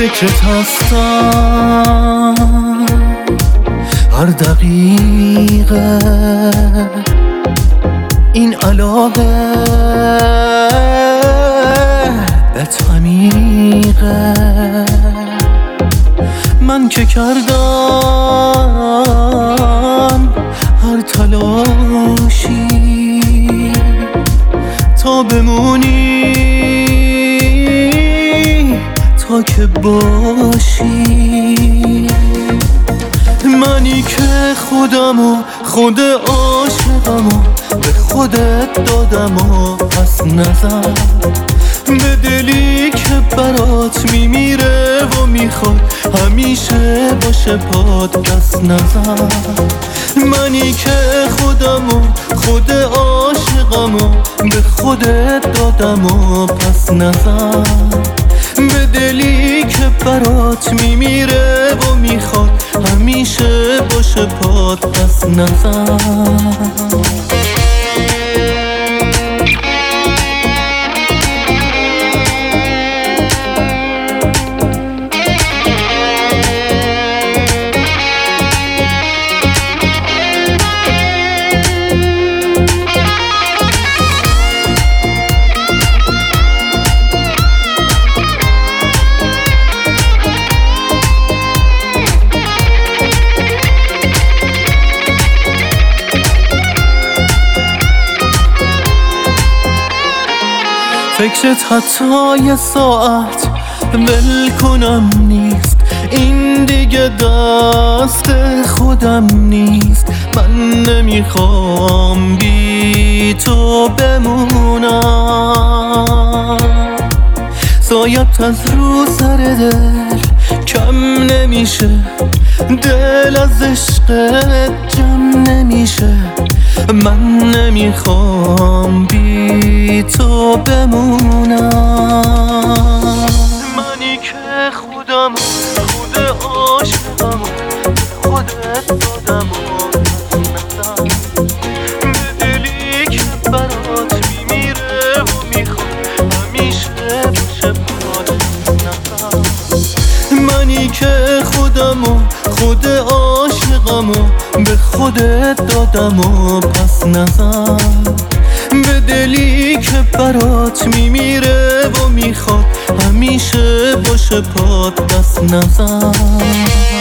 فکرت هستم هر دقیقه، این علاقه بهت عمیقه. من که کردم هر تلاشی تا بمونی، تا که باشی. منی که خودمو، خود عاشقمو به خودت دادم و پس نزن. به دلی که برات میمیره و میخواد همیشه باشه پات دست نزن. منی که خودمو، خود عاشقمو به خودت دادم و پس نزن. به دلی که برات میمیره و میخواد همیشه باشه پات دست نزن. فکرت حتی یه ساعت ول کنم نیست، این دیگه دست خودم نیست. من نمیخوام بی تو بمونم، سایت از رو سر دل کم نمیشه، دل از عشقت جمع نمیشه. من نمیخوام بی تو بمونم. منی که خودم، خود عاشقم خودت دادم و نزن. به دلی که برات میمیره و میخواد همیشه باشه پات نزن. منی که خودمو، خود عاشقمو به خودت دادم و پس نزن. به دلی که برات میمیره و میخواد همیشه باشه پات دست نزن.